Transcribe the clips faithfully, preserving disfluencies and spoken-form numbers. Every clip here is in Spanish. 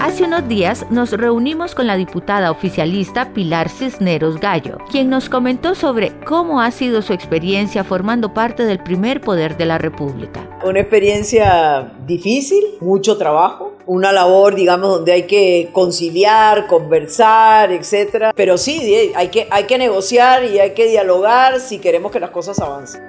Hace unos días nos reunimos con la diputada oficialista Pilar Cisneros Gallo, quien nos comentó sobre cómo ha sido su experiencia formando parte del primer poder de la República. Una experiencia difícil, mucho trabajo, una labor, digamos, donde hay que conciliar, conversar, etcétera. Pero sí, hay que, hay que negociar y hay que dialogar si queremos que las cosas avancen.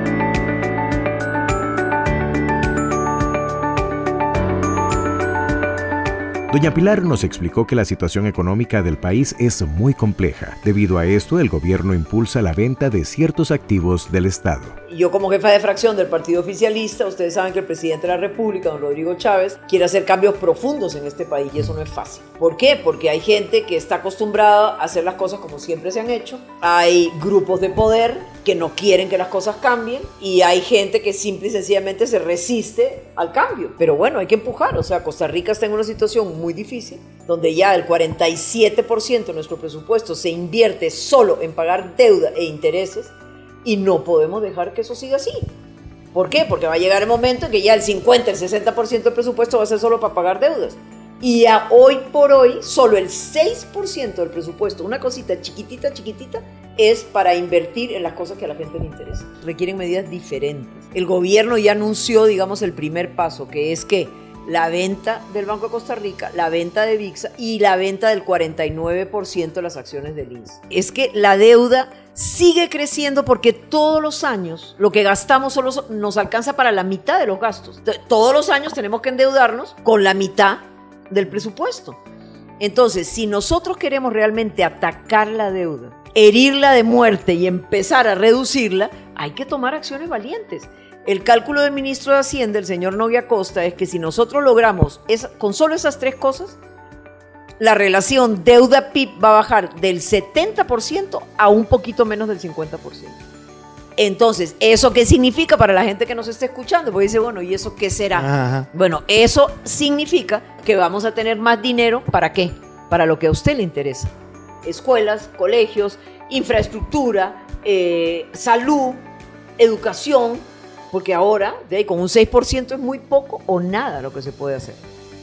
Doña Pilar nos explicó que la situación económica del país es muy compleja. Debido a esto, el gobierno impulsa la venta de ciertos activos del Estado. Yo como jefa de fracción del partido oficialista, ustedes saben que el presidente de la República, don Rodrigo Chávez, quiere hacer cambios profundos en este país y eso no es fácil. ¿Por qué? Porque hay gente que está acostumbrada a hacer las cosas como siempre se han hecho. Hay grupos de poder que no quieren que las cosas cambien y hay gente que simple y sencillamente se resiste al cambio. Pero bueno, hay que empujar. O sea, Costa Rica está en una situación muy difícil, donde ya el cuarenta y siete por ciento de nuestro presupuesto se invierte solo en pagar deuda e intereses y no podemos dejar que eso siga así. ¿Por qué? Porque va a llegar el momento en que ya el cincuenta, el sesenta por ciento del presupuesto va a ser solo para pagar deudas. Y a hoy por hoy, solo el seis por ciento del presupuesto, una cosita chiquitita, chiquitita, es para invertir en las cosas que a la gente le interesa. Requieren medidas diferentes. El gobierno ya anunció, digamos, el primer paso, que es que la venta del Banco de Costa Rica, la venta de VIXA y la venta del cuarenta y nueve por ciento de las acciones del I N S S. Es que la deuda sigue creciendo porque todos los años lo que gastamos solo nos alcanza para la mitad de los gastos. Todos los años tenemos que endeudarnos con la mitad del presupuesto. Entonces, si nosotros queremos realmente atacar la deuda, herirla de muerte y empezar a reducirla, hay que tomar acciones valientes. El cálculo del ministro de Hacienda, el señor Novia Costa, es que si nosotros logramos esa, con solo esas tres cosas, la relación deuda-P I B va a bajar del setenta por ciento a un poquito menos del cincuenta por ciento. Entonces, ¿eso qué significa para la gente que nos está escuchando? Porque dice, bueno, ¿y eso qué será? Ajá. Bueno, eso significa que vamos a tener más dinero, ¿para qué? Para lo que a usted le interesa. Escuelas, colegios, infraestructura, eh, salud, educación, porque ahora, de ahí, con un seis por ciento es muy poco o nada lo que se puede hacer.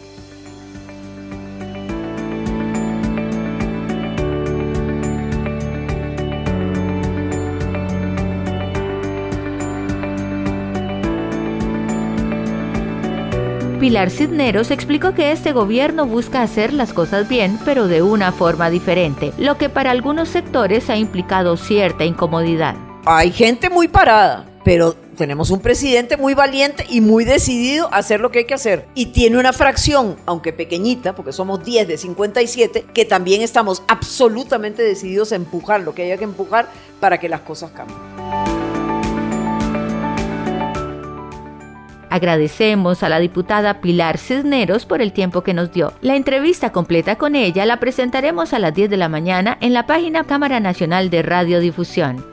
Pilar Cisneros explicó que este gobierno busca hacer las cosas bien, pero de una forma diferente, lo que para algunos sectores ha implicado cierta incomodidad. Hay gente muy parada, pero tenemos un presidente muy valiente y muy decidido a hacer lo que hay que hacer. Y tiene una fracción, aunque pequeñita, porque somos diez de cincuenta y siete, que también estamos absolutamente decididos a empujar lo que haya que empujar para que las cosas cambien. Agradecemos a la diputada Pilar Cisneros por el tiempo que nos dio. La entrevista completa con ella la presentaremos a las diez de la mañana en la página Cámara Nacional de Radiodifusión.